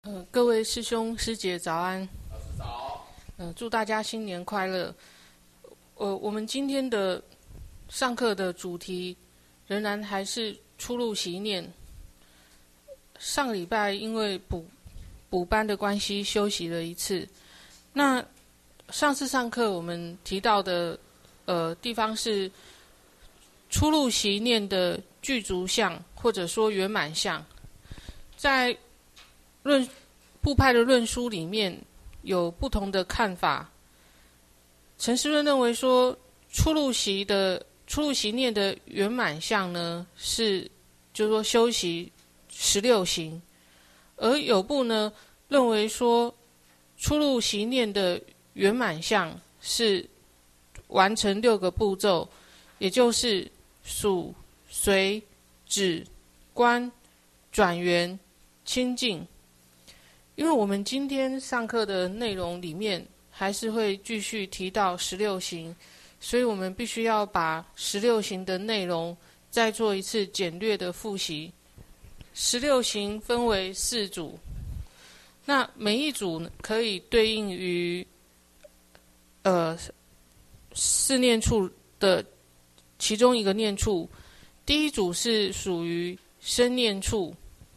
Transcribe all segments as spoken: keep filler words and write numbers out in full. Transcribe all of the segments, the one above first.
呃，各位师兄师姐早安。 老师早。 呃，祝大家新年快乐。呃，我们今天的上课的主题仍然还是初入习念。上个礼拜因为补补班的关系休息了一次。那上次上课我们提到的呃地方是初入习念的具足相，或者说圆满相，在论部派的论书里面有不同的看法。陈师论认为说，初入习的初入习念的圆满相呢，是就是说修习十六行，而有部呢认为说，初入习念的圆满相是完成六个步骤，也就是数、随、止、观、转圆、清净。因为我们今天上课的内容里面还是会继续提到十六行，所以我们必须要把十六行的内容再做一次简略的复习。十六行分为四组，那每一组可以对应于呃四念处的其中一个念处。第一组是属于身念处，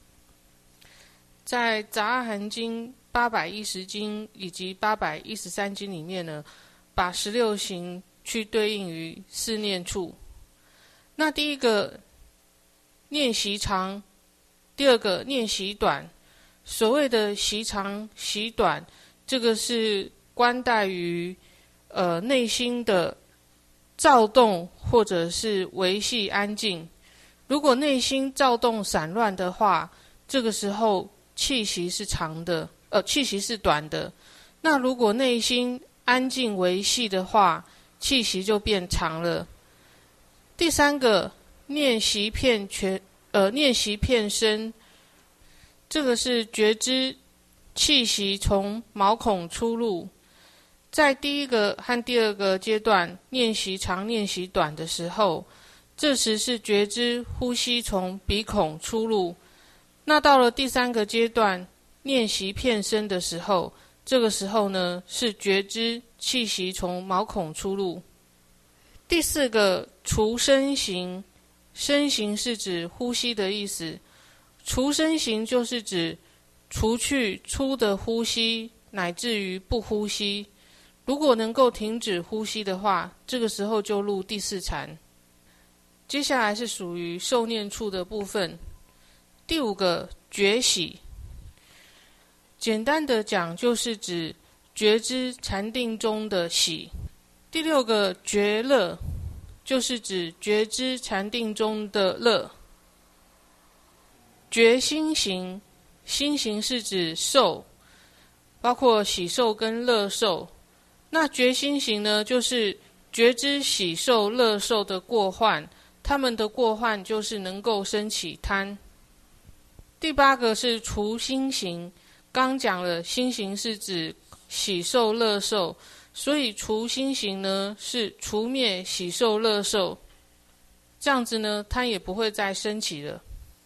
在杂阿含经八百一十经以及八百一十三经里面呢，把十六行去对应于四念处。那第一个念习长，第二个念习短。所谓的习长习短，这个是关待于呃内心的躁动或者是维系安静。如果内心躁动散乱的话，这个时候气息是长的，呃，气息是短的。那如果内心安静维系的话，气息就变长了。第三个念习片全，呃，念习片身，这个是觉知气息从毛孔出入。在第一个和第二个阶段念习长、念习短的时候，这时是觉知呼吸从鼻孔出入。那到了第三个阶段念习片身的时候，这个时候呢是觉知气息从毛孔出入。第四个除身行，身行是指呼吸的意思，除身行就是指除去粗的呼吸乃至于不呼吸。如果能够停止呼吸的话，这个时候就入第四禅。接下来是属于受念处的部分。第五个觉喜，简单的讲就是指觉知禅定中的喜。第六个觉乐，就是指觉知禅定中的乐。觉心行，心行是指受，包括喜受跟乐受。那觉心行呢，就是觉知喜受乐受的过患，他们的过患就是能够生起贪。第八个是除心行，刚讲了心行是指喜受乐受，所以除心行呢是除灭喜受乐受，这样子呢贪也不会再升起了。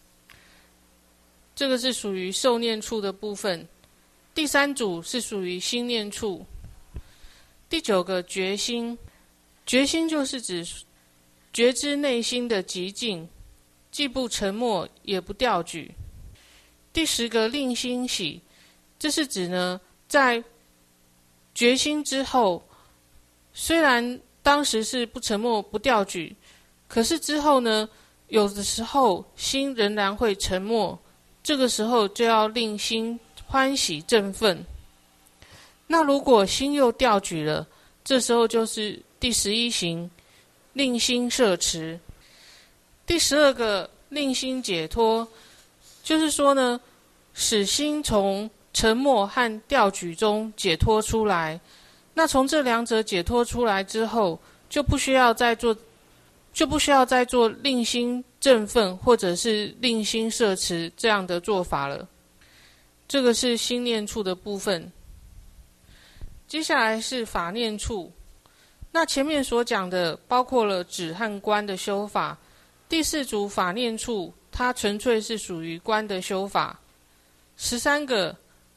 这个是属于受念处的部分。第三组是属于心念处。第九个觉心，觉心就是指觉知内心的寂静，既不沉默也不掉举。第十个令心喜，这是指呢在觉心之后，虽然当时是不沉默不掉举，可是之后呢有的时候心仍然会沉默，这个时候就要令心欢喜振奋。那如果心又掉举了，这时候就是第十一行，令心摄持。第十二个令心解脱，就是说呢，使心从沉默和掉举中解脱出来。那从这两者解脱出来之后，就不需要再做，就不需要再做令心振奋或者是令心摄持这样的做法了。这个是心念处的部分。接下来是法念处。那前面所讲的包括了止和观的修法。第四组法念处，它纯粹是属于观的修法。十三个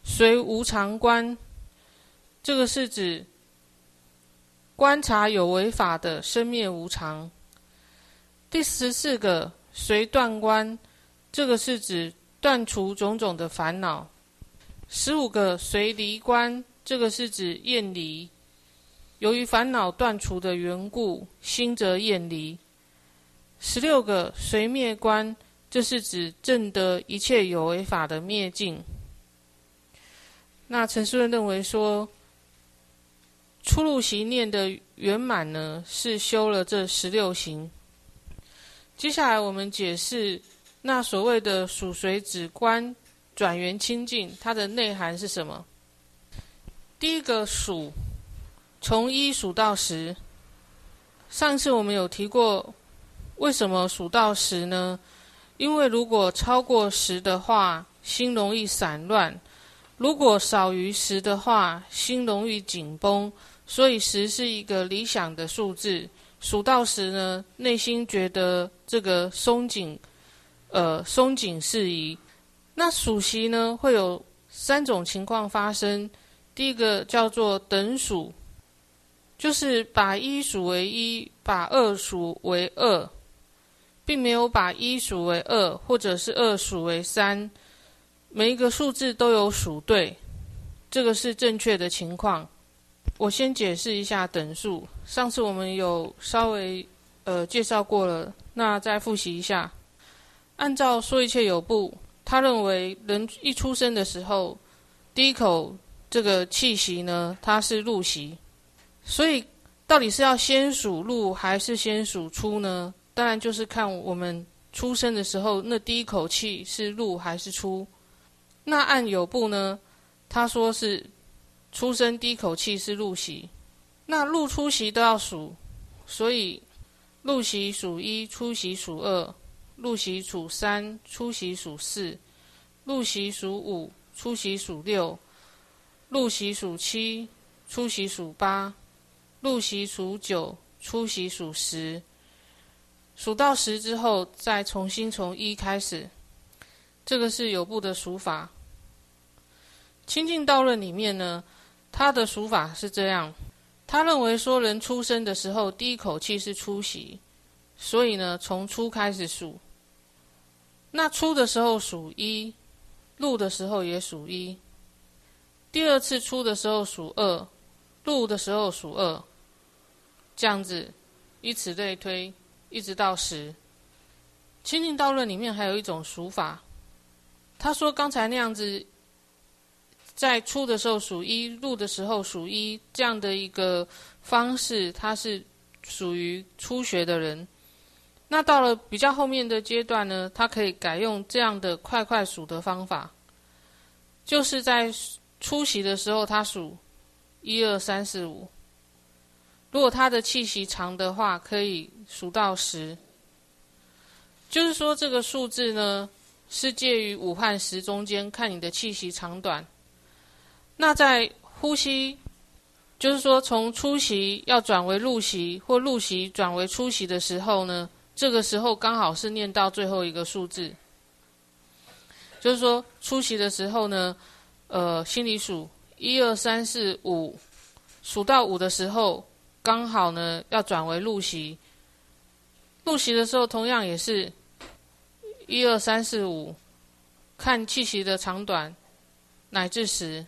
随无常观，这个是指观察有为法的生灭无常。第十四个随断观，这个是指断除种种的烦恼。十五个随离观，这个是指厌离，由于烦恼断除的缘故，心则厌离。十六个随灭观，这是指证得一切有为法的灭尽。那陈师论认为说，初入习念的圆满呢，是修了这十六行。接下来我们解释那所谓的属随止观转缘清净，它的内涵是什么？第一个数，从一数到十。上次我们有提过，为什么数到十呢？因为如果超过十的话，心容易散乱；如果少于十的话，心容易紧绷。所以十是一个理想的数字。数到十呢，内心觉得这个松紧，呃，松紧适宜。那数息呢，会有三种情况发生。第一个叫做等数，就是把一数为一，把二数为二，并没有把一数为二，或者是二数为三。每一个数字都有数对，这个是正确的情况。我先解释一下等数，上次我们有稍微呃介绍过了，那再复习一下。按照说一切有部，他认为人一出生的时候，第一口这个气息呢，它是入息，所以到底是要先数入还是先数出呢？当然就是看我们出生的时候，那第一口气是入还是出。那按有部呢，他说是出生第一口气是入息，那入出息都要数，所以入息数一，出息数二，入息数三，出息数四，入息数五，出息数六，入息数七，出息数八，入息数九，出息数十。数到十之后，再重新从一开始，这个是有部的数法。清净道论里面呢，他的数法是这样，他认为说人出生的时候第一口气是出息，所以呢从出开始数。那出的时候数一，入的时候也数一，第二次出的时候数二，入的时候数二，这样子以此类推，一直到十。清净道论里面还有一种数法，他说刚才那样子在出的时候数一，入的时候数一，这样的一个方式，它是属于初学的人。那到了比较后面的阶段呢，他可以改用这样的快快数的方法，就是在出息的时候他数一二三四五，如果他的气息长的话，可以数到十。就是说这个数字呢，是介于五和十中间，看你的气息长短。那在呼吸，就是说从出息要转为入息，或入息转为出息的时候呢，这个时候刚好是念到最后一个数字。就是说出息的时候呢，呃，心里数一二三四五，数到五的时候，刚好呢要转为入息。入息的时候同样也是一二三四五，看气息的长短，乃至十。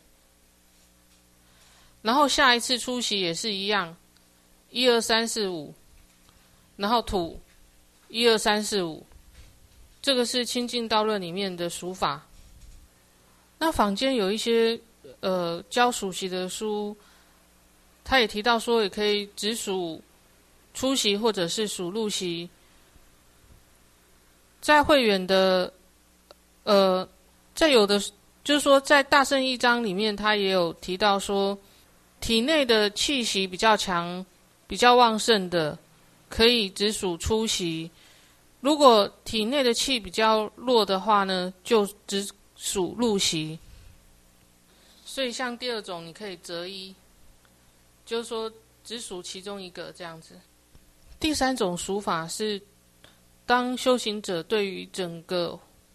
然后下一次出息也是一样，一二三四五，然后吐一二三四五，这个是清净道论里面的数法。那坊间有一些呃教数息的书，他也提到说，也可以只数出息或者是数入息。在慧远的呃，在有的就是说在大乘义章里面，他也有提到说，体内的气息比较强、比较旺盛的，可以只数出息；如果体内的气比较弱的话呢，就只数入息。所以像第二种，你可以择一，就是说只数其中一个这样子。第三种数法是，当修行者对于整个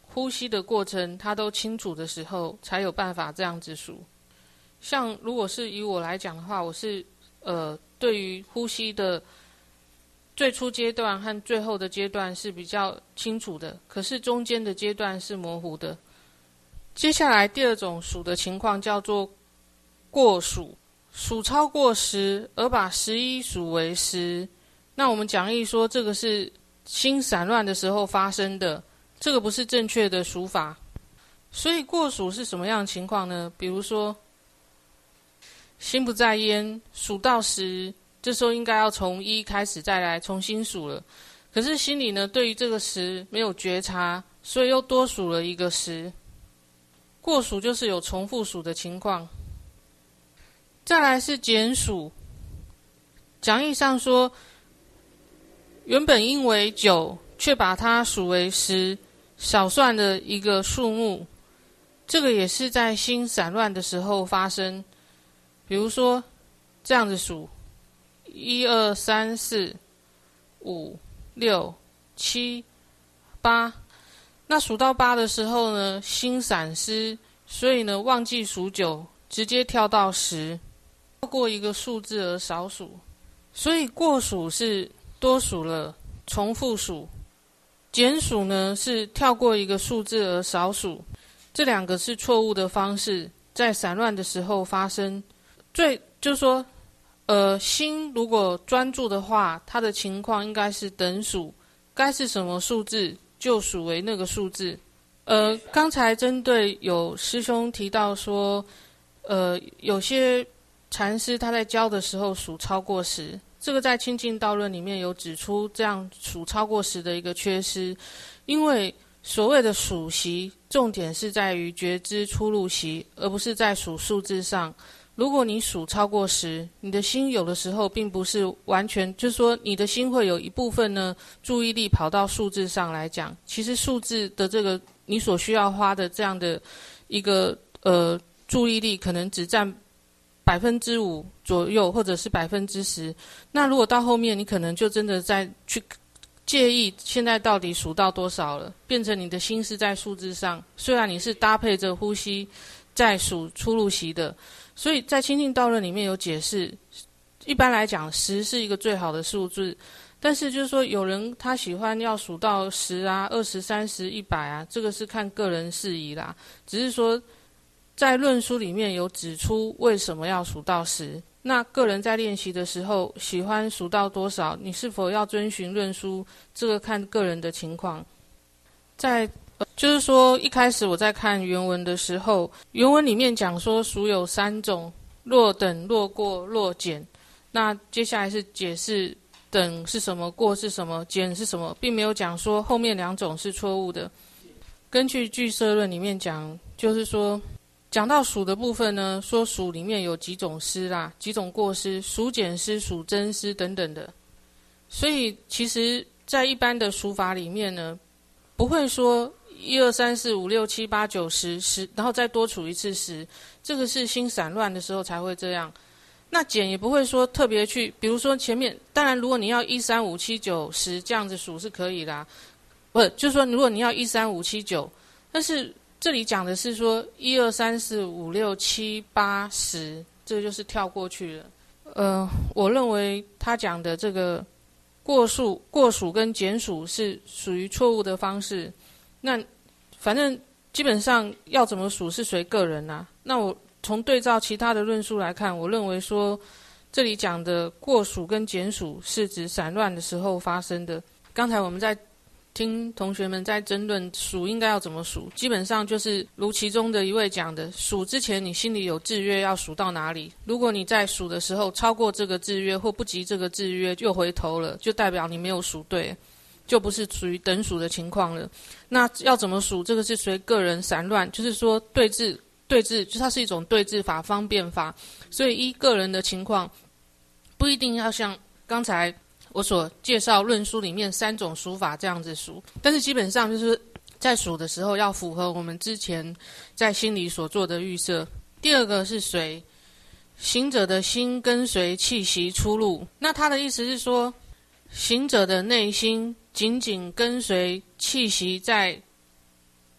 呼吸的过程它都清楚的时候，才有办法这样子数。像如果是以我来讲的话，我是呃对于呼吸的最初阶段和最后的阶段是比较清楚的，可是中间的阶段是模糊的。接下来第二种数的情况叫做过数，数超过十而把十一数为十。那我们讲义说这个是心散乱的时候发生的，这个不是正确的数法。所以过数是什么样的情况呢？比如说心不在焉，数到十，这时候应该要从一开始再来重新数了。可是心里呢，对于这个十没有觉察，所以又多数了一个十。过数就是有重复数的情况。再来是减数，讲义上说，原本应为九，却把它数为十，少算的一个数目。这个也是在心散乱的时候发生。比如说这样子数，一二三四五六七八，那数到八的时候呢，心散失，所以呢忘记数九，直接跳到十，超过一个数字而少数。所以过数是多数了，重复数；减数呢是跳过一个数字而少数。这两个是错误的方式，在散乱的时候发生。最就是说，呃，心如果专注的话，它的情况应该是等数，该是什么数字就数为那个数字。呃，刚才针对有师兄提到说，呃，有些禅师他在教的时候数超过十，这个在清净道论里面有指出这样数超过十的一个缺失，因为所谓的数息，重点是在于觉知出入息，而不是在数数字上。如果你数超过十，你的心有的时候并不是完全，就是说你的心会有一部分呢，注意力跑到数字上来讲，其实数字的这个你所需要花的这样的一个呃注意力，可能只占百分之五左右，或者是百分之十。那如果到后面，你可能就真的在去介意现在到底数到多少了，变成你的心是在数字上，虽然你是搭配着呼吸在数出入息的。所以在清净道论里面有解释，一般来讲十是一个最好的数字，但是就是说有人他喜欢要数到十啊、二十、三十、一百啊，这个是看个人适宜啦。只是说在论书里面有指出为什么要数到十，那个人在练习的时候喜欢数到多少，你是否要遵循论书，这个看个人的情况。在就是说一开始我在看原文的时候，原文里面讲说数有三种，落等、落过、落减。那接下来是解释等是什么，过是什么，减是什么，并没有讲说后面两种是错误的。根据俱舍论里面讲，就是说讲到数的部分呢，说数里面有几种失啦，几种过失，数减失、数增失等等的。所以其实在一般的数法里面呢，不会说一二三四五六七八九十十，然后再多除一次十，这个是心散乱的时候才会这样。那减也不会说特别去，比如说前面，当然如果你要一三五七九十这样子数是可以啦，不就是说如果你要一三五七九，但是这里讲的是说一二三四五六七八十，这个就是跳过去了。呃，我认为他讲的这个过数、过数跟减数是属于错误的方式。那反正基本上要怎么数是随个人啊。那我从对照其他的论述来看，我认为说这里讲的过数跟减数是指散乱的时候发生的。刚才我们在听同学们在争论数应该要怎么数，基本上就是如其中的一位讲的，数之前你心里有制约要数到哪里，如果你在数的时候超过这个制约或不及这个制约又回头了，就代表你没有数对，就不是属于等数的情况了。那要怎么数，这个是随个人散乱，就是说对治对治，就它是一种对治法、方便法，所以依个人的情况不一定要像刚才我所介绍论书里面三种数法这样子数，但是基本上就是在数的时候要符合我们之前在心里所做的预设。第二个是随行者的心跟随气息出入，那他的意思是说行者的内心紧紧跟随气息在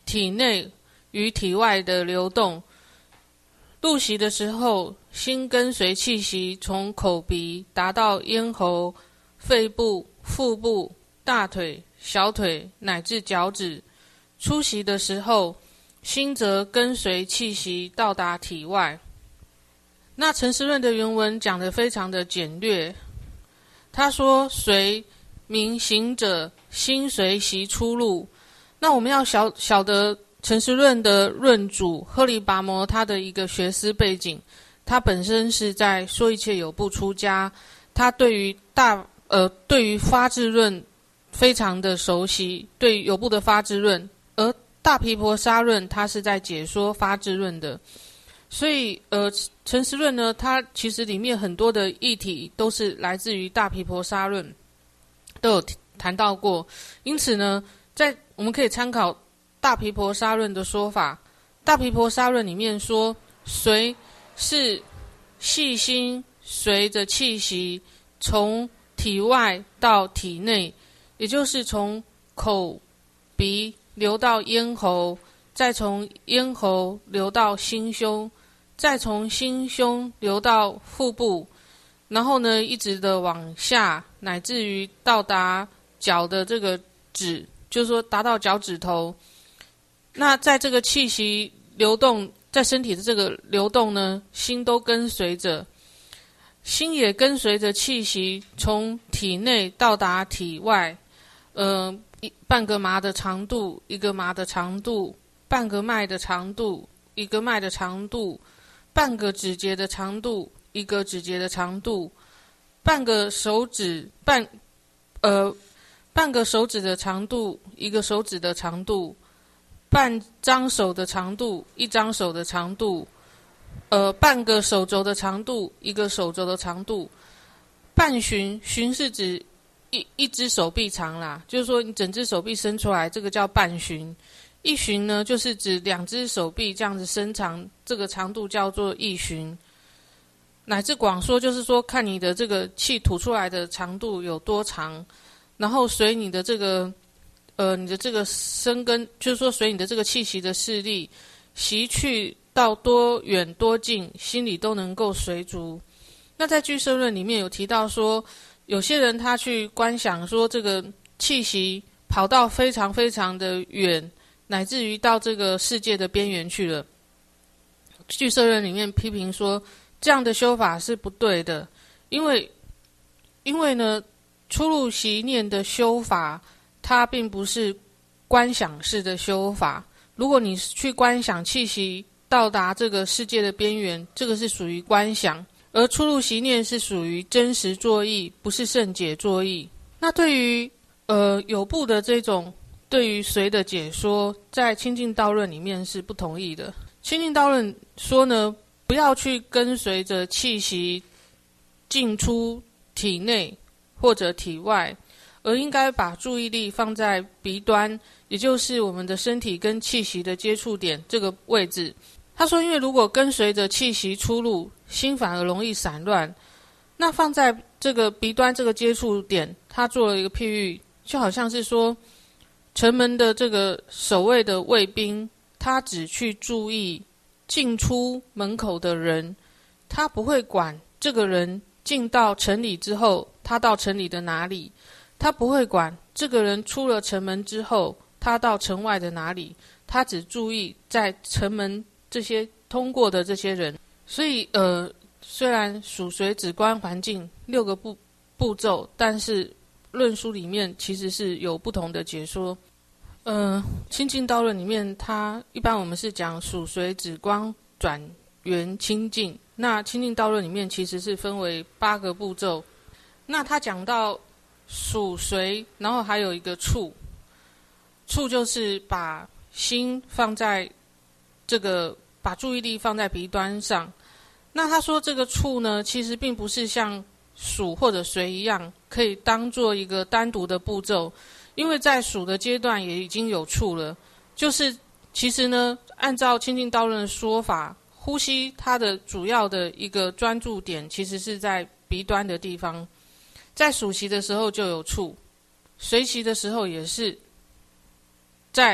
体内与体外的流动。入息的时候，心跟随气息从口鼻达到咽喉、肺部、腹部、大腿、小腿乃至脚趾。出息的时候，心则跟随气息到达体外。那陈时润的原文讲得非常的简略，他说随明行者，心随息出入。那我们要晓晓得陈时润的论主赫利拔摩他的一个学思背景，他本身是在说一切有部出家，他对于大呃对于发智论非常的熟悉，对于有部的发智论，而大毗婆沙论他是在解说发智论的，所以呃陈时润呢，他其实里面很多的议题都是来自于大毗婆沙论，都有谈到过。因此呢，在我们可以参考大毗婆沙论的说法。大毗婆沙论里面说，随是细心随着气息从体外到体内，也就是从口鼻流到咽喉，再从咽喉流到心胸，再从心胸流到腹部，然后呢一直的往下，乃至于到达脚的这个趾，就是说达到脚趾头。那在这个气息流动，在身体的这个流动呢，心都跟随着，心也跟随着气息从体内到达体外。呃，一半个麻的长度，一个麻的长度，半个脉的长度，一个脉的长度，半个指节的长度，一个指节的长度，半个手指半呃半个手指的长度，一个手指的长度，半张手的长度，一张手的长度，呃半个手肘的长度，一个手肘的长度。半旬，旬是指一一只手臂长啦，就是说你整只手臂伸出来，这个叫半旬。一旬呢，就是指两只手臂这样子伸长，这个长度叫做一旬。乃至广说，就是说看你的这个气吐出来的长度有多长，然后随你的这个呃你的这个生根，就是说随你的这个气息的势力，息去到多远多近，心里都能够随足。那在俱舍论里面有提到说，有些人他去观想说这个气息跑到非常非常的远，乃至于到这个世界的边缘去了。俱舍论里面批评说，这样的修法是不对的，因为因为呢，出入息念的修法，它并不是观想式的修法。如果你去观想气息到达这个世界的边缘，这个是属于观想。而出入息念是属于真实作意，不是圣解作意。那对于呃有部的这种对于随的解说，在清净道论里面是不同意的。清净道论说呢，不要去跟随着气息进出体内或者体外，而应该把注意力放在鼻端，也就是我们的身体跟气息的接触点这个位置。他说，因为如果跟随着气息出入，心反而容易散乱。那放在这个鼻端这个接触点，他做了一个譬喻，就好像是说，城门的这个守卫的卫兵，他只去注意进出门口的人，他不会管这个人进到城里之后，他到城里的哪里，他不会管这个人出了城门之后，他到城外的哪里，他只注意在城门这些通过的这些人。所以呃，虽然属随止观环境六个步步骤，但是论书里面其实是有不同的解说。呃，清净道论里面，它一般我们是讲属随止观转缘清净。那清净道论里面其实是分为八个步骤。那他讲到属随，然后还有一个处，处就是把心放在这个，把注意力放在鼻端上。那他说这个处呢，其实并不是像数或者随一样可以当做一个单独的步骤，因为在数的阶段也已经有处了。就是其实呢，按照清净道论的说法，呼吸它的主要的一个专注点其实是在鼻端的地方，在数息的时候就有处，随息的时候也是在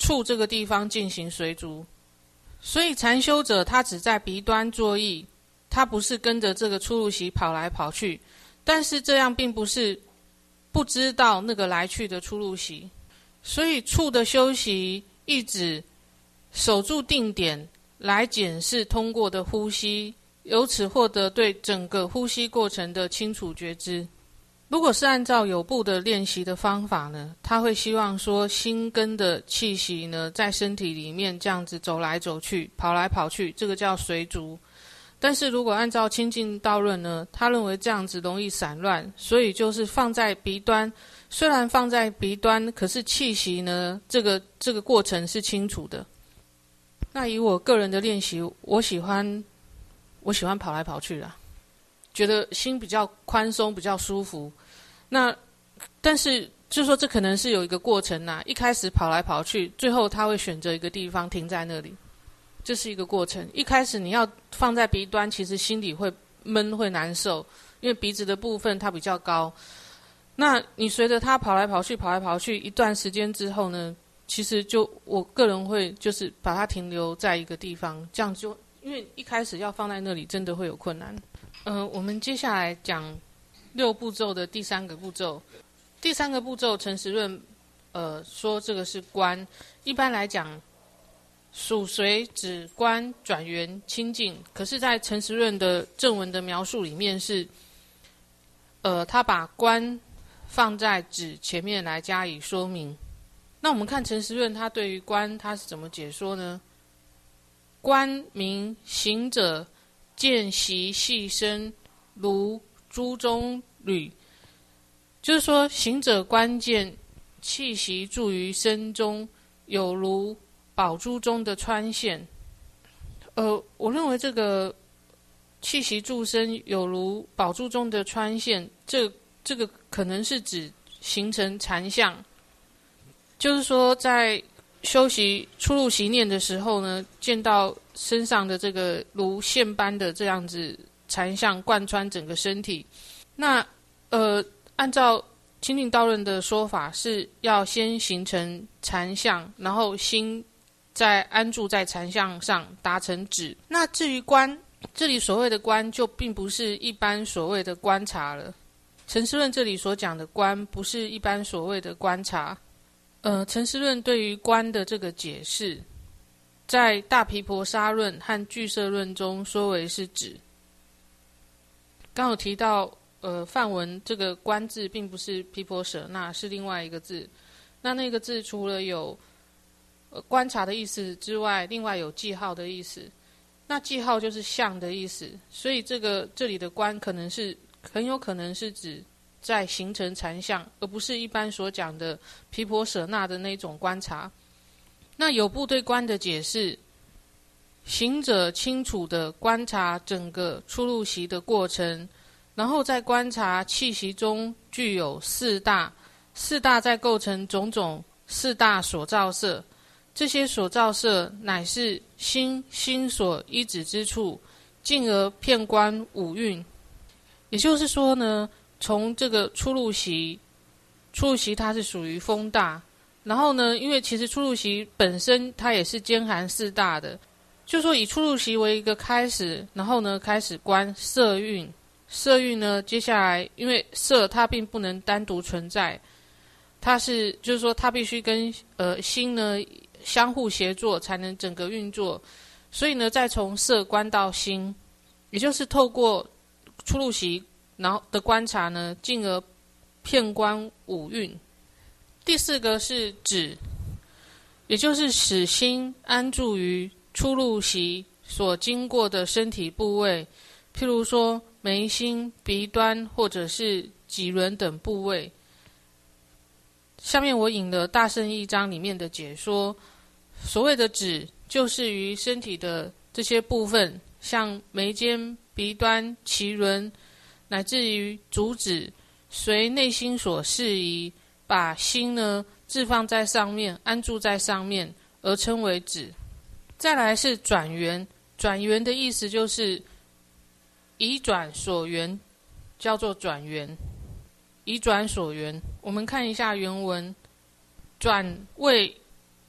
处这个地方进行随逐。所以禅修者他只在鼻端作意，他不是跟着这个出入息跑来跑去，但是这样并不是不知道那个来去的出入息。所以处的修习一指守住定点来检视通过的呼吸，由此获得对整个呼吸过程的清楚觉知。如果是按照有部的练习的方法呢，他会希望说心根的气息呢在身体里面这样子走来走去，跑来跑去，这个叫随逐。但是如果按照清净道论呢，他认为这样子容易散乱，所以就是放在鼻端，虽然放在鼻端，可是气息呢这个这个过程是清楚的。那以我个人的练习，我喜欢我喜欢跑来跑去啦，觉得心比较宽松，比较舒服。那但是就是说这可能是有一个过程啦，一开始跑来跑去，最后他会选择一个地方停在那里，这是一个过程。一开始你要放在鼻端，其实心里会闷会难受，因为鼻子的部分它比较高。那你随着他跑来跑去跑来跑去一段时间之后呢，其实就我个人会就是把它停留在一个地方，这样就因为一开始要放在那里真的会有困难。呃，我们接下来讲六步骤的第三个步骤。第三个步骤，陈时润呃说这个是观。一般来讲，属随指观转圆清净，可是在陈时润的正文的描述里面是，呃，他把观放在指前面来加以说明。那我们看陈时润他对于观他是怎么解说呢？观名行者见习细身如珠中履，就是说行者观见气息注于身中，有如宝珠中的穿线。呃，我认为这个气息注身有如宝珠中的穿线，这这个可能是指形成禅相，就是说在修习出入息念的时候呢，见到身上的这个如线般的这样子禅相贯穿整个身体。那呃，按照清净道论的说法，是要先形成禅相，然后心再安住在禅相上，达成止。那至于观，这里所谓的观就并不是一般所谓的观察了。陈师论这里所讲的观，不是一般所谓的观察。呃，陈师论对于观的这个解释，在大毗婆沙论和俱舍论中说为是指。刚有提到，呃，梵文这个观字并不是毗婆舍那，是另外一个字。那那个字除了有、呃、观察的意思之外，另外有记号的意思。那记号就是相的意思，所以这个这里的观可能是很有可能是指在形成禅相，而不是一般所讲的毗婆舍那的那种观察。那有部对观的解释，行者清楚地观察整个出入息的过程，然后在观察气息中具有四大，四大在构成种种四大所造色，这些所造色乃是心心所依止之处，进而遍观五蕴。也就是说呢，从这个出入息，出入息它是属于风大，然后呢，因为其实出入息本身它也是兼含四大的，就是说以出入息为一个开始，然后呢开始观色蕴。色蕴呢，接下来因为色它并不能单独存在，它是就是说它必须跟呃心呢相互协作才能整个运作，所以呢再从色观到心，也就是透过出入息然后的观察呢，进而遍观五蕴。第四个是止，也就是使心安住于出入息所经过的身体部位，譬如说眉心、鼻端或者是脊轮等部位。下面我引了大乘义章里面的解说，所谓的止就是于身体的这些部分，像眉间、鼻端、脐轮乃至于足趾，随内心所适宜，把心呢置放在上面，安住在上面，而称为止。再来是转缘，转缘的意思就是移转所缘，叫做转缘。移转所缘，我们看一下原文，转谓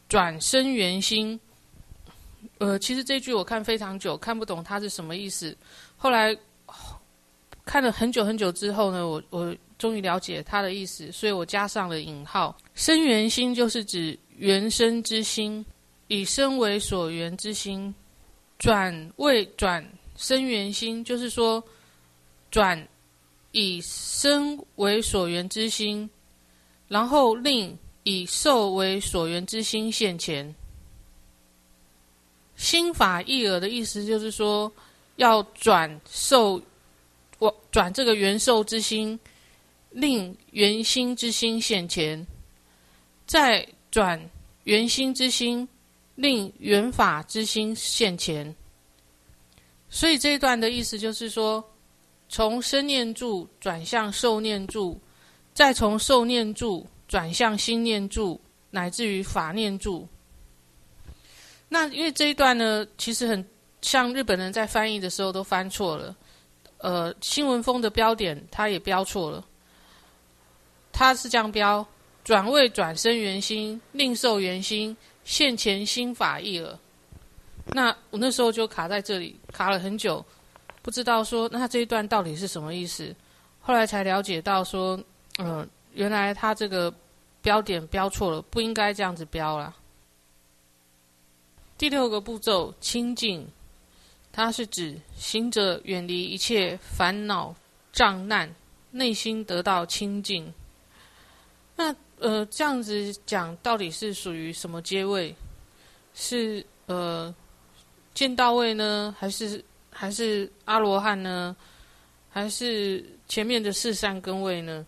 转生圆心。呃，其实这句我看非常久，看不懂它是什么意思。后来看了很久很久之后呢，我我终于了解它的意思，所以我加上了引号。生圆心就是指原生之心，以生为所缘之心。转为转生圆心，就是说转以生为所缘之心，然后令以受为所缘之心现前。心法意耳的意思就是说，要转受，转这个原受之心，令原心之心现前，再转原心之心，令原法之心现前。所以这一段的意思就是说，从生念住转向受念住，再从受念住转向心念住，乃至于法念住。那因为这一段呢，其实很像日本人在翻译的时候都翻错了。呃，新闻风的标点他也标错了，他是这样标：转为转生圆心，令受圆心，现前心法意耳。那我那时候就卡在这里，卡了很久，不知道说那这一段到底是什么意思。后来才了解到说，呃，原来他这个标点标错了，不应该这样子标啦。第六个步骤，清净，它是指行者远离一切烦恼障难，内心得到清净。那呃，这样子讲，到底是属于什么阶位？是呃见到位呢，还是还是阿罗汉呢，还是前面的四善根位呢？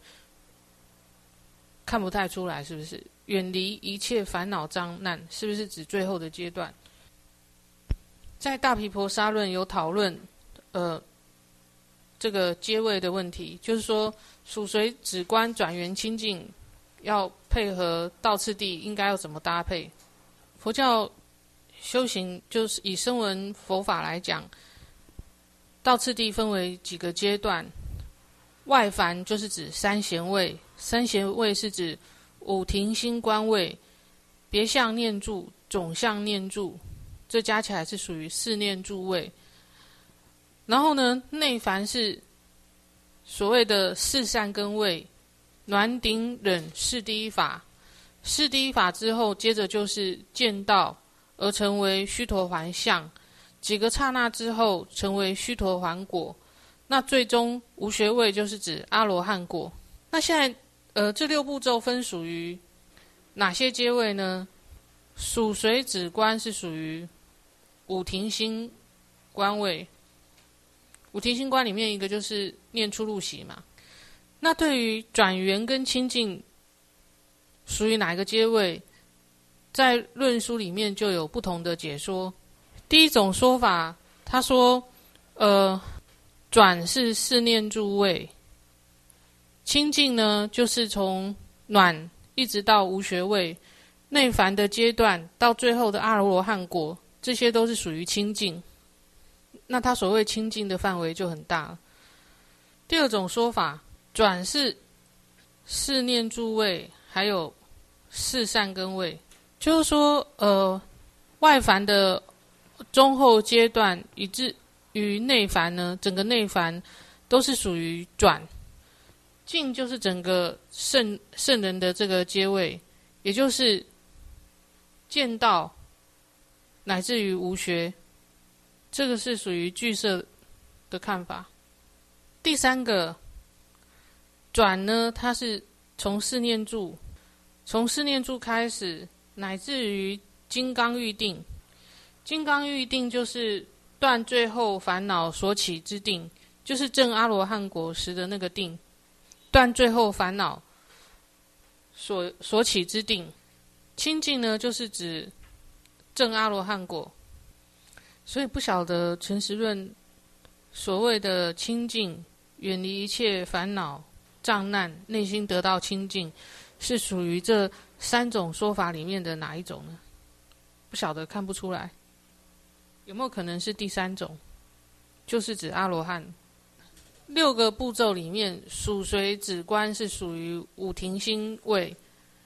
看不太出来，是不是？远离一切烦恼障难，是不是指最后的阶段？在大毗婆沙论有讨论，呃，这个阶位的问题，就是说属随止观转圆清净，要配合道次第，应该要怎么搭配？佛教修行就是以声闻佛法来讲，道次第分为几个阶段。外凡就是指三贤位，三贤位是指五停心观位、别相念住、总相念住，这加起来是属于四念住位。然后呢，内凡是所谓的四善根位，暖顶忍是第一法，是第一法之后，接着就是见道而成为须陀洹相，几个刹那之后成为须陀洹果。那最终无学位就是指阿罗汉果。那现在呃，这六步骤分属于哪些阶位呢？属随止观是属于五停心观位，五停心观里面一个就是念出入息嘛。那对于转圆跟清净属于哪一个阶位，在论书里面就有不同的解说。第一种说法，他说呃转是四念住位，清净呢就是从暖一直到无学位，内凡的阶段到最后的阿罗汉果，这些都是属于清净。那他所谓清净的范围就很大了。第二种说法，转是四念住位，还有四善根位，就是说呃外凡的中后阶段以至于内凡呢，整个内凡都是属于转。净就是整个圣圣人的这个阶位，也就是见道乃至于无学，这个是属于俱舍的看法。第三个转呢，它是从四念住，从四念住开始，乃至于金刚喻定。金刚喻定就是断最后烦恼所起之定，就是证阿罗汉果时的那个定，断最后烦恼所所起之定。清净呢，就是指证阿罗汉果。所以不晓得陈实论所谓的清净，远离一切烦恼障难，内心得到清净，是属于这三种说法里面的哪一种呢？不晓得，看不出来。有没有可能是第三种，就是指阿罗汉？六个步骤里面，属随止观是属于五停心位，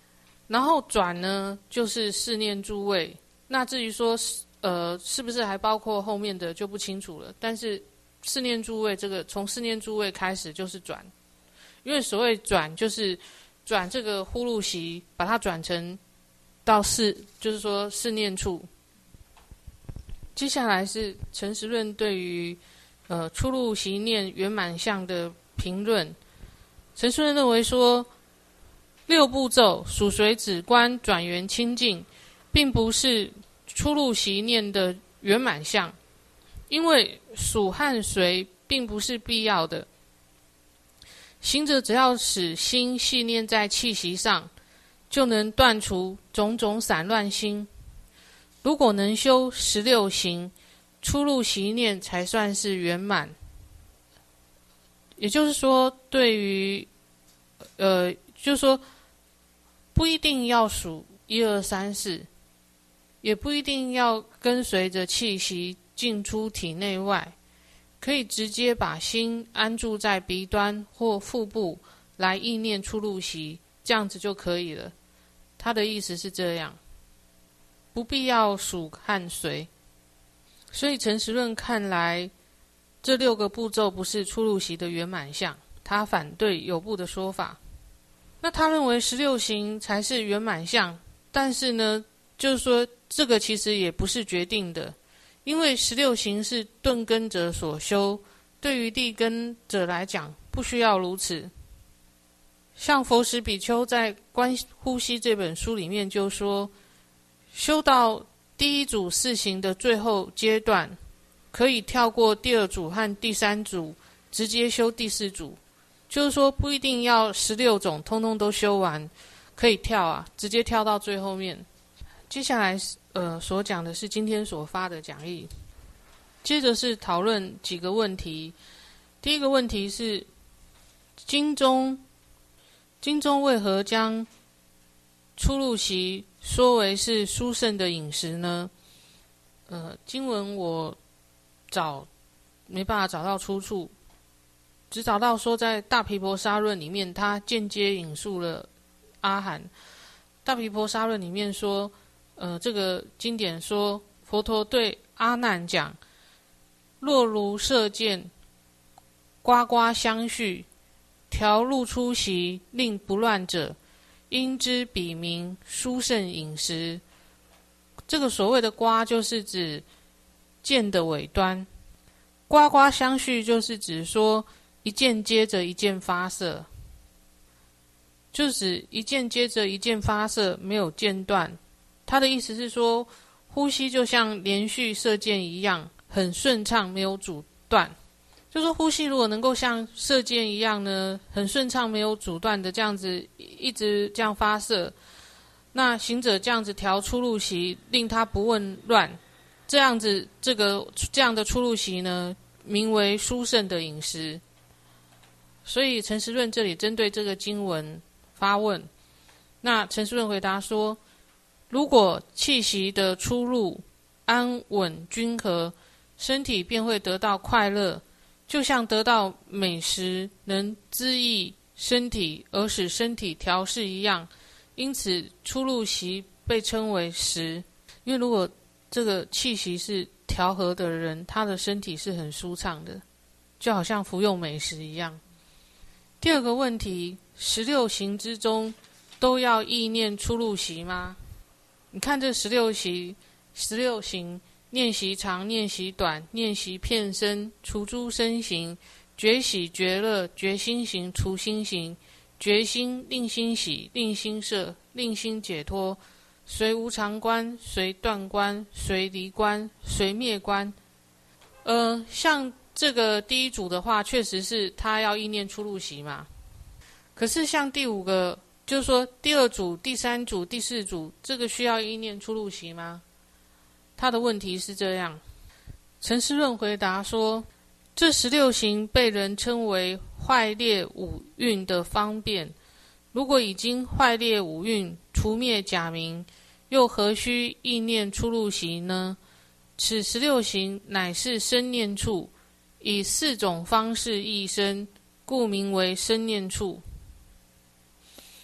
然后转呢就是四念住位。那至于说呃是不是还包括后面的就不清楚了，但是四念住位这个从四念住位开始就是转，因为所谓转就是转这个呼噜息，把它转成到四，就是说四念处。接下来是陈时润对于呃出入息念圆满相的评论。陈时润认为说，六步骤属随止观转圆清净，并不是出入息念的圆满相，因为属和随并不是必要的。行者只要使心系念在气息上，就能断除种种散乱心。如果能修十六行，出入息念才算是圆满。也就是说，对于呃，就是说不一定要数一二三四，也不一定要跟随着气息进出体内外，可以直接把心安住在鼻端或腹部来意念出入息，这样子就可以了。他的意思是这样，不必要数和随。所以陈时润看来，这六个步骤不是出入息的圆满相，他反对有部的说法。那他认为十六行才是圆满相，但是呢，就是说这个其实也不是决定的，因为十六行是顿根者所修，对于利根者来讲不需要如此。像佛石比丘在《观呼吸》这本书里面就说，修到第一组四行的最后阶段，可以跳过第二组和第三组，直接修第四组。就是说不一定要十六种通通都修完，可以跳啊，直接跳到最后面。接下来呃所讲的是今天所发的讲义，接着是讨论几个问题。第一个问题是经中经中为何将出入息说为是殊胜的饮食呢？呃，经文我找没办法找到出处，只找到说在大毗婆沙论里面，他间接引述了阿含。大毗婆沙论里面说，呃，这个经典说，佛陀对阿难讲：若如射箭，呱呱相续，调入出息，令不乱者，应知彼名殊胜饮食。这个所谓的呱就是指箭的尾端，呱呱相续就是指说一箭接着一箭发射，就指一箭接着一箭发射，没有间断。他的意思是说，呼吸就像连续射箭一样，很顺畅，没有阻断。就说呼吸如果能够像射箭一样呢，很顺畅，没有阻断的这样子一直这样发射，那行者这样子调出入息，令他不紊乱，这样子这个这样的出入息呢，名为殊胜的饮食。所以陈时润这里针对这个经文发问，那陈时润回答说，如果气息的出入安稳均和，身体便会得到快乐，就像得到美食能滋益身体而使身体调适一样，因此出入息被称为食。因为如果这个气息是调和的人，他的身体是很舒畅的，就好像服用美食一样。第二个问题，十六行之中都要意念出入息吗？你看这十六行，十六行，念习长，念习短，念习片身，除诸身行，觉喜觉乐，觉心行，除心行，觉心令心喜，令心摄，令心解脱，随无常观，随断观，随离观，随灭观。呃，像这个第一组的话，确实是他要意念出入息嘛。可是像第五个，就是说第二组、第三组、第四组，这个需要意念出入息吗？他的问题是这样。陈师润回答说，这十六行被人称为坏劣五蕴的方便，如果已经坏劣五蕴，除灭假名，又何须意念出入息呢？此十六行乃是生念处，以四种方式意生，故名为生念处。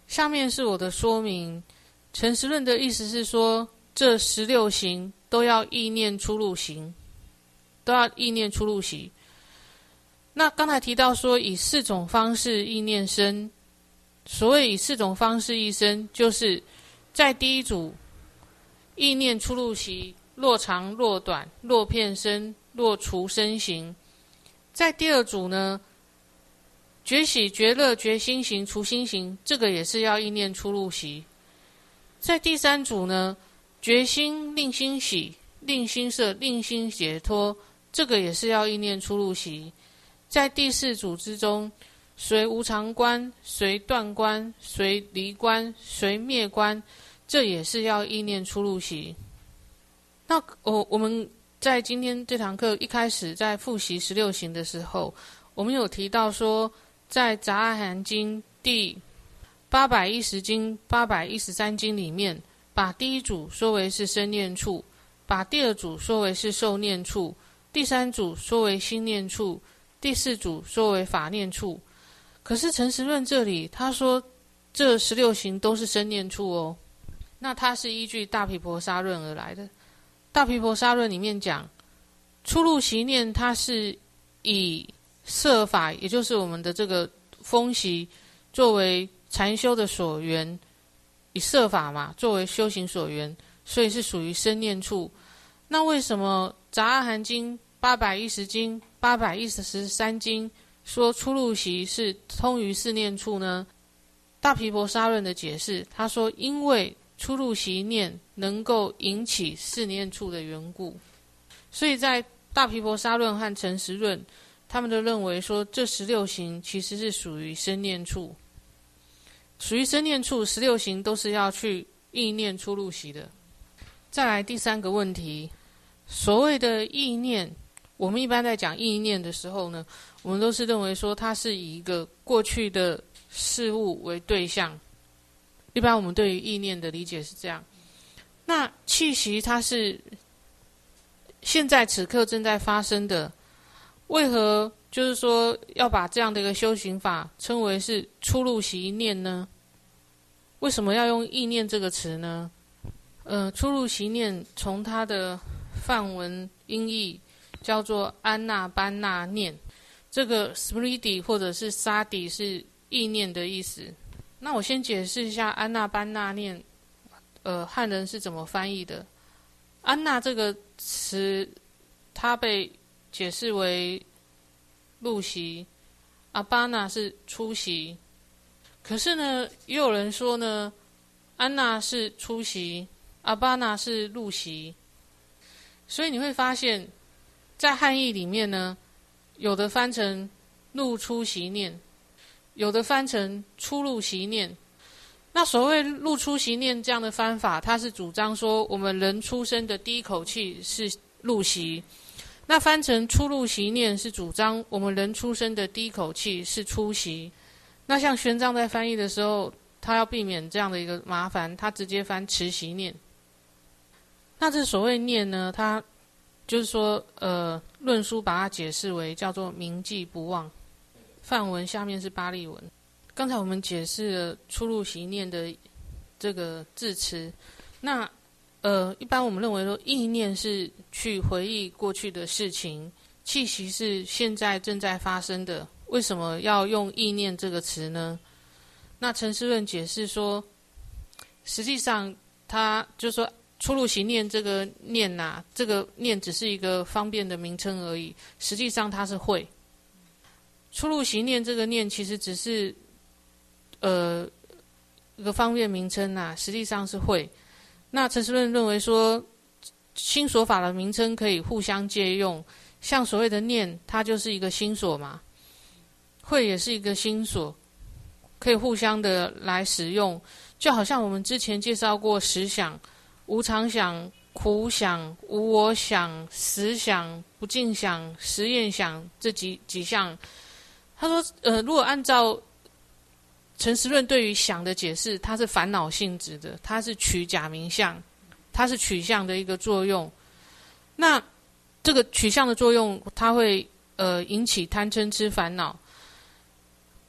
下面是我的说明。诚实论的意思是说，这十六行都要意念出入行，都要意念出入息。那刚才提到说，以四种方式意念生。所谓以四种方式意生，就是在第一组意念出入息，若长若短，若片身，若除身形。在第二组呢，觉喜觉乐觉心行除心行，这个也是要意念出入息。在第三组呢，觉心令心喜令心摄令心解脱，这个也是要意念出入息。在第四组之中，随无常观随断观随离观随灭观，这也是要意念出入息。那我我们在今天这堂课一开始在复习十六行的时候，我们有提到说，在杂阿含经第八百一十经、八百一十三经里面，把第一组说为是身念处，把第二组说为是受念处，第三组说为心念处，第四组说为法念处。可是诚实论这里他说这十六行都是身念处哦，那它是依据大毗婆沙论而来的。大毗婆沙论里面讲，出入息念它是以色法，也就是我们的这个风息作为禅修的所缘，以色法嘛作为修行所缘，所以是属于身念处。那为什么杂阿含经、八百一十经、八百一十三经说出入息是通于四念处呢？大毗婆沙论的解释，他说因为出入息念能够引起四念处的缘故，所以在大毗婆沙论和诚实论，他们都认为说这十六行其实是属于身念处，属于身念处，十六行都是要去意念出入息的。再来第三个问题，所谓的意念，我们一般在讲意念的时候呢，我们都是认为说它是以一个过去的事物为对象，一般我们对于意念的理解是这样。那气息它是现在此刻正在发生的，为何就是说要把这样的一个修行法称为是出入息念呢？为什么要用意念这个词呢？呃，出入息念从它的梵文音译叫做安那班那念，这个 smriti 或者是 sati 是意念的意思。那我先解释一下安那班那念，呃，汉人是怎么翻译的。安那这个词，它被解释为入息，阿巴那是出息。可是呢，也有人说呢，安那是出息，阿巴那是入息。所以你会发现，在汉译里面呢，有的翻成入出息念，有的翻成出入息念。那所谓入出息念这样的翻法，它是主张说我们人出生的第一口气是入息，那翻成出入息念是主张我们人出生的第一口气是出息。那像玄奘在翻译的时候，他要避免这样的一个麻烦，他直接翻持息念。那这所谓念呢，它就是说呃，论书把它解释为叫做铭记不忘，梵文下面是巴利文。刚才我们解释了出入息念的这个字词，那呃，一般我们认为说意念是去回忆过去的事情，气息是现在正在发生的，为什么要用意念这个词呢？那陈师论解释说，实际上他就说出入息念这个念呐、啊，这个念只是一个方便的名称而已，实际上它是会。出入息念这个念其实只是呃一个方便名称呐、啊，实际上是会。那陈师论认为说，心所法的名称可以互相借用，像所谓的念，它就是一个心所嘛，会也是一个心所，可以互相的来使用。就好像我们之前介绍过十想，无常想、苦想、无我想、实想、不净想、实验想这几几项。他说，呃，如果按照陈实论对于想的解释，它是烦恼性质的，它是取假名相，它是取向的一个作用。那这个取向的作用，它会呃引起贪嗔痴烦恼。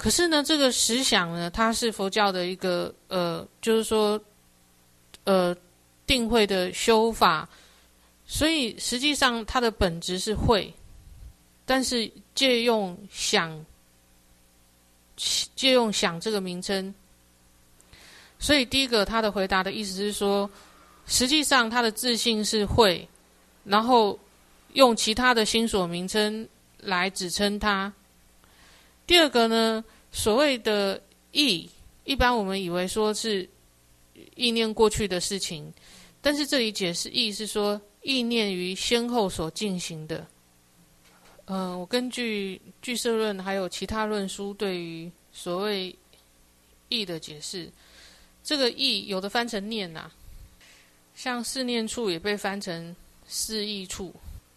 可是呢，这个实想呢，它是佛教的一个呃，就是说呃定慧的修法，所以实际上它的本质是慧，但是借用想，借用想这个名称。所以第一个他的回答的意思是说，实际上他的自性是慧，然后用其他的心所名称来指称它。第二个呢，所谓的意，一般我们以为说是意念过去的事情，但是这里解释意是说意念于先后所进行的。嗯、呃，我根据俱舍论还有其他论书对于所谓意的解释，这个意有的翻成念啊，像四念处也被翻成四意处。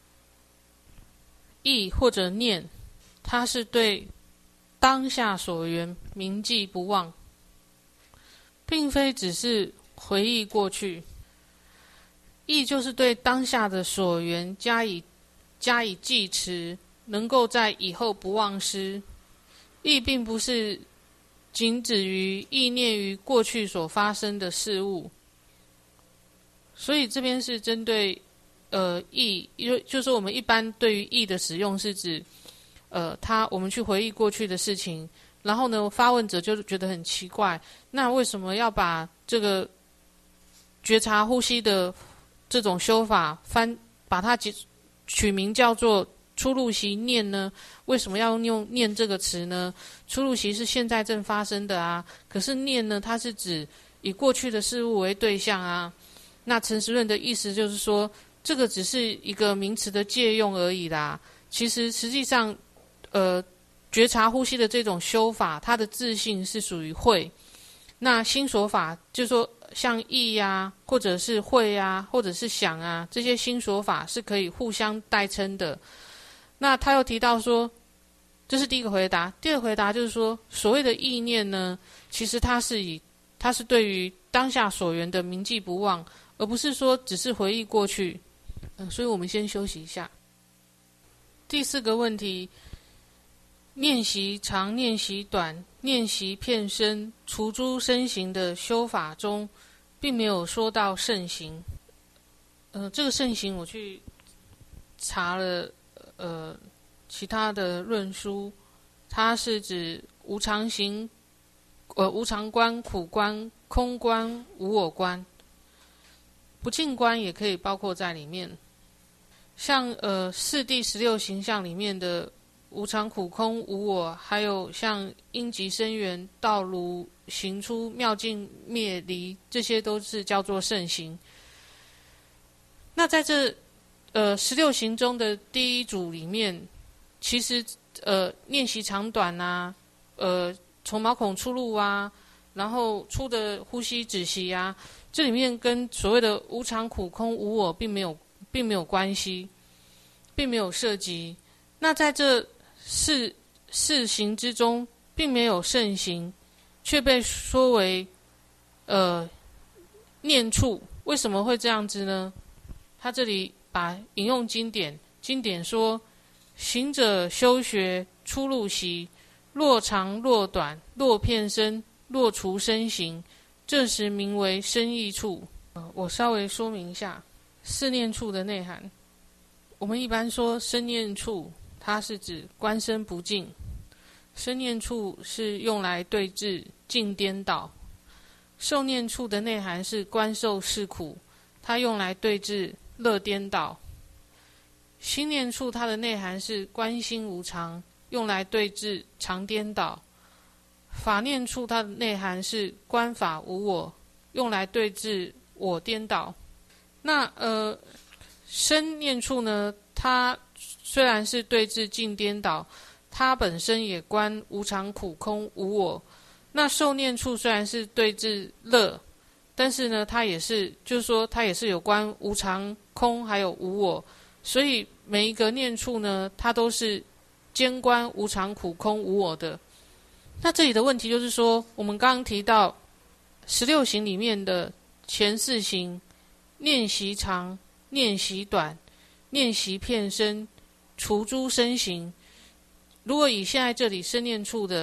意或者念，它是对当下所缘铭记不忘，并非只是回忆过去。意就是对当下的所缘加以加以记持，能够在以后不忘失。意并不是仅止于意念于过去所发生的事物，所以这边是针对呃意，就是我们一般对于意的使用是指呃他我们去回忆过去的事情，然后呢发问者就觉得很奇怪，那为什么要把这个觉察呼吸的这种修法翻把它取名叫做初入息念呢？为什么要用念这个词呢？初入息是现在正发生的啊，可是念呢，它是指以过去的事物为对象啊。那陈时润的意思就是说，这个只是一个名词的借用而已啦。其实实际上，呃，觉察呼吸的这种修法，它的自性是属于慧。那心所法，就是说像意啊，或者是慧啊，或者是想啊，这些心所法是可以互相代称的。那他又提到说，这是第一个回答。第二个回答就是说，所谓的意念呢，其实它是以它是对于当下所缘的铭记不忘，而不是说只是回忆过去。呃，所以我们先休息一下。第四个问题，念习长、念习短、念习片身、除诸身形的修法中，并没有说到圣行。呃，这个圣行我去查了。呃，其他的论书，它是指无常行，呃，无常观、苦观、空观、无我观，不净观也可以包括在里面。像呃四谛十六行相里面的无常、苦、空、无我，还有像因即生缘、道如行出、妙境灭离，这些都是叫做圣行。那在这呃，十六行中的第一组里面，其实呃，念习长短啊，呃，从毛孔出入啊，然后出的呼吸止息啊，这里面跟所谓的无常、苦、空、无我并没有并没有关系，并没有涉及。那在这四四行之中，并没有圣行，却被说为呃念处，为什么会这样子呢？他这里把引用经典，经典说：行者修学初入息，若长若短，若片身，若除身形，这时名为身意处。呃，我稍微说明一下四念处的内涵。我们一般说身念处，它是指观身不净；身念处是用来对治境颠倒；受念处的内涵是观受是苦，它用来对治乐颠倒。心念处它的内涵是观心无常，用来对治常颠倒。法念处它的内涵是观法无我，用来对治我颠倒。那呃，身念处呢，它虽然是对治境颠倒，它本身也观无常、苦、空、无我。那受念处虽然是对治乐，但是呢，它也是，就是说，它也是有关无常、空还有无我。所以每一个念处呢，它都是兼观无常、苦、空、无我的。那这里的问题就是说，我们刚刚提到十六行里面的前四行，念习长、念习短、念习片身、除诸身形。如果以现在这里身念处的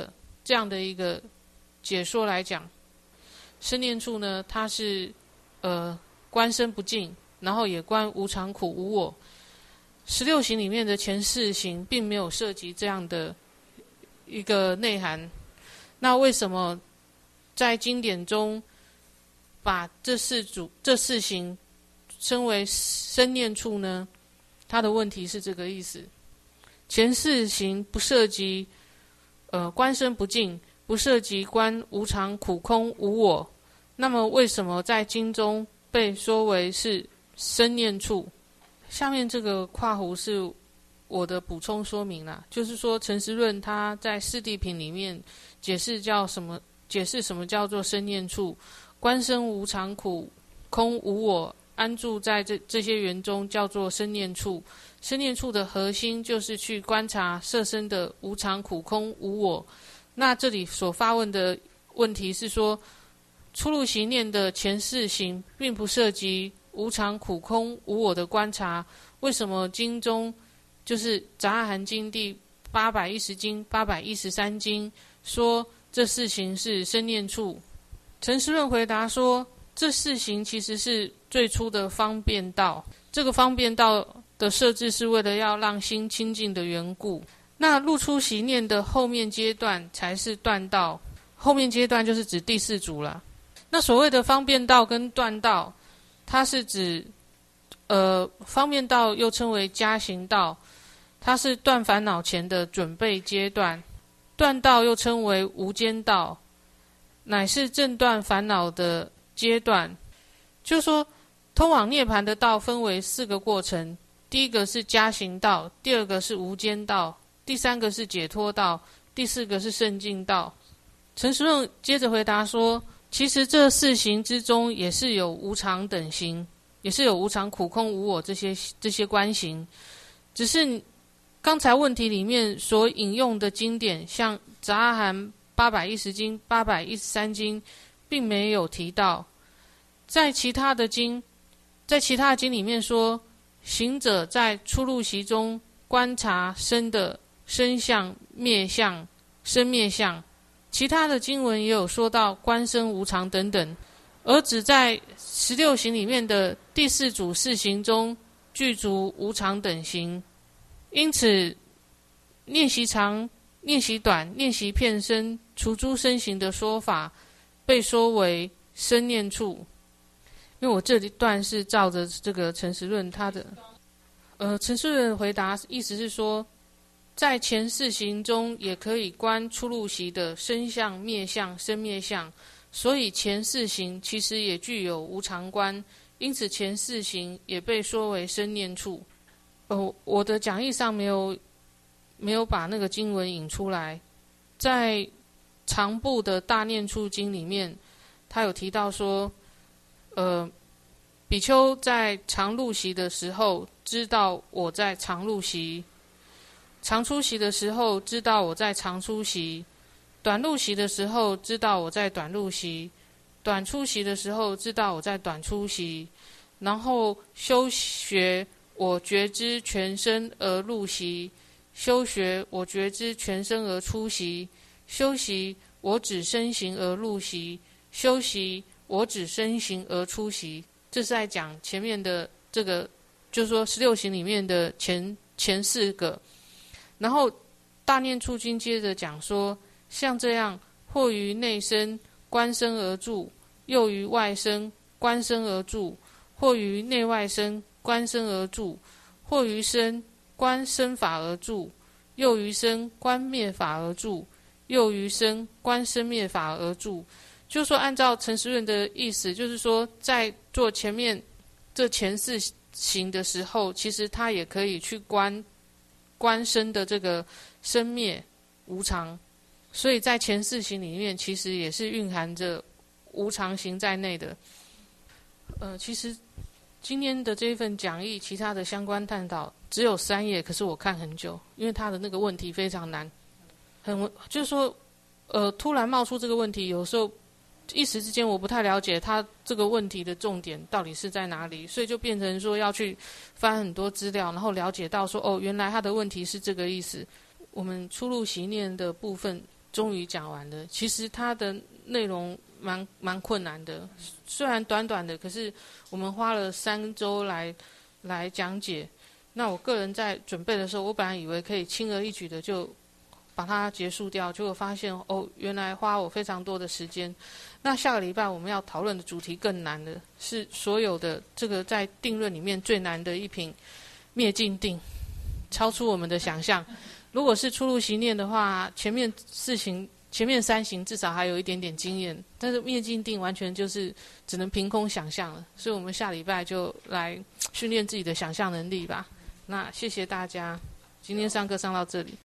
这样的一个解说来讲，生念处呢，它是呃观身不净，然后也观无常苦无我。十六行里面的前四行并没有涉及这样的一个内涵，那为什么在经典中把这四组这四行称为生念处呢？他的问题是这个意思。前四行不涉及呃观身不净，不涉及观无常苦空无我，那么为什么在经中被说为是生念处？下面这个括弧是我的补充说明啦，就是说陈时润他在四谛品里面解释叫什么，解释什么叫做生念处，观身无常苦空无我，安住在这这些缘中，叫做生念处。生念处的核心就是去观察色身的无常苦空无我。那这里所发问的问题是说，初入行念的前四行并不涉及无常苦空无我的观察，为什么经中就是《杂阿含经》第八百一十经、八百一十三经说这四行是生念处？陈时润回答说，这四行其实是最初的方便道，这个方便道的设置是为了要让心清净的缘故。那入出习念的后面阶段才是断道，后面阶段就是指第四组了。那所谓的方便道跟断道，它是指呃方便道又称为加行道，它是断烦恼前的准备阶段。断道又称为无间道，乃是正断烦恼的阶段。就是说通往涅槃的道分为四个过程，第一个是加行道，第二个是无间道，第三个是解脱道，第四个是圣境道。陈时润接着回答说，其实这四行之中也是有无常等行，也是有无常苦空无我这些这些观行，只是刚才问题里面所引用的经典，像《杂阿含八百一十经》、八百一十三经，并没有提到。在其他的经，在其他的经里面说，行者在初入习中观察身的生相、灭相、生灭相。其他的经文也有说到观身无常等等，而只在十六行里面的第四组四行中具足无常等行。因此念习长、念习短、念习片身、除诸身行的说法被说为生念处。因为我这一段是照着这个陈时润他的呃陈时润的回答，意思是说在前四行中也可以观初入习的生相、灭相、生灭相，所以前四行其实也具有无常观，因此前四行也被说为生念处。呃，我的讲义上没有没有把那个经文引出来，在长部的大念处经里面，他有提到说，呃，比丘在常入习的时候知道我在常入习，常出习的时候知道我在常出习，短入习的时候知道我在短入习，短出习的时候知道我在短出习，然后修学我觉知全身而入习，修学我觉知全身而出习，修习我指身行而入习，修习我指身行而出习。这是在讲前面的这个，就是说十六行里面的前前四个。然后大念处经接着讲说，像这样或于内身观身而住，又于外身观身而住，或于内外身观身而住，或于身观身法而住，又于身观灭法而住，又于身观生灭法而住。就是说按照陈时润的意思，就是说在做前面这前四行的时候，其实他也可以去观观身的这个生灭无常，所以在前四行里面其实也是蕴含着无常行在内的。呃，其实今天的这一份讲义，其他的相关探讨只有三页，可是我看很久，因为他的那个问题非常难，很就是说，呃，突然冒出这个问题，有时候一时之间我不太了解他这个问题的重点到底是在哪里，所以就变成说要去翻很多资料，然后了解到说，哦，原来他的问题是这个意思。我们初入习念的部分终于讲完了。其实它的内容蛮蛮困难的，虽然短短的，可是我们花了三周来来讲解。那我个人在准备的时候，我本来以为可以轻而易举的就把它结束掉，结果发现哦，原来花我非常多的时间。那下个礼拜我们要讨论的主题更难的，是所有的这个在定论里面最难的一品灭尽定，超出我们的想象。如果是初入习念的话，前面四行、前面三行至少还有一点点经验，但是灭尽定完全就是只能凭空想象了。所以我们下礼拜就来训练自己的想象能力吧。那谢谢大家，今天上课上到这里。